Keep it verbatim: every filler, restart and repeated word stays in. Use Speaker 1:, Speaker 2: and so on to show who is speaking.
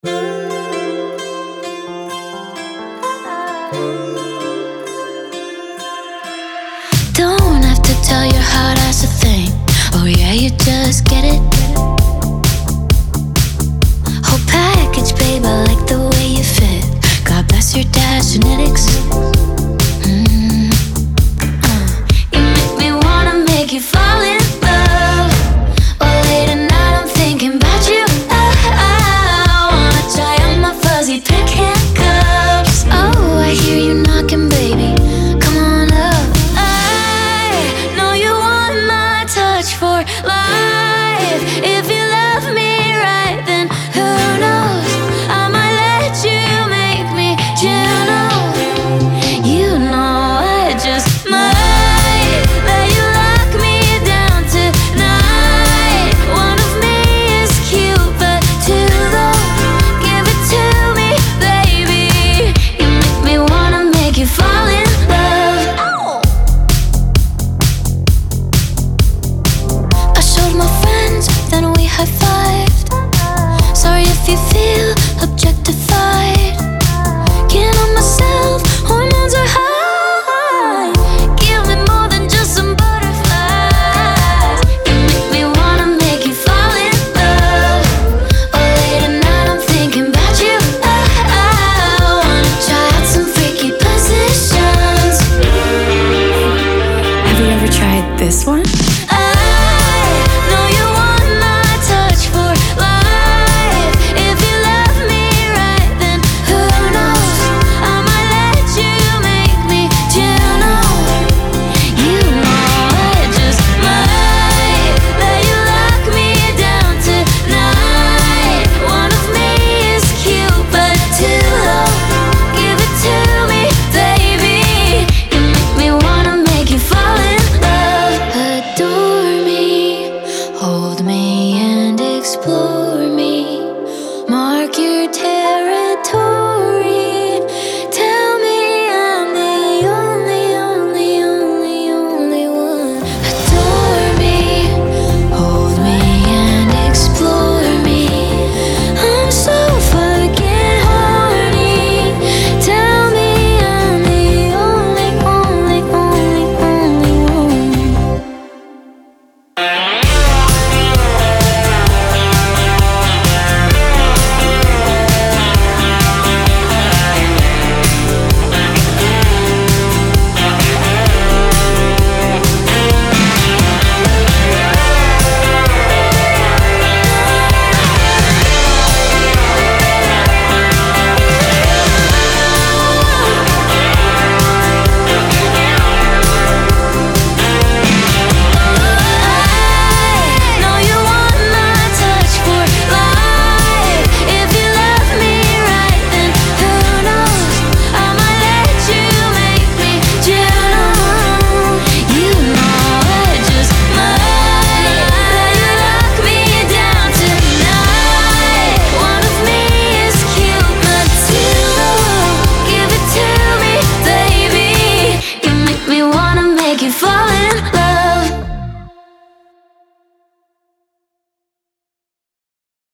Speaker 1: Don't have to tell your heart that's a thing. Oh yeah, you just get it. Whole package, babe, I like the way you fit. God bless your dad's genetics. Mm. Uh. You make me wanna make you fall in love. Or late at night I'm thinking about you. Oh, I wanna try on my fuzzy pink handcuffs. Oh, I hear you knocking, baby. Come on up. I know you want my touch for life. If you love me right, then who knows? I might let you make me Juno. You know I just might let you lock me down tonight. One of me is cute, but two though. Give it to me, baby. You make me wanna make you fall in love. I showed my friends, then we high-fived. Sorry if you feel objectified. Can't help myself, hormones are high. Give me more than just some butterflies. You make me wanna make you fall in love. Or late at night I'm thinking about you. I wanna try out some freaky positions.
Speaker 2: Have you ever tried this one?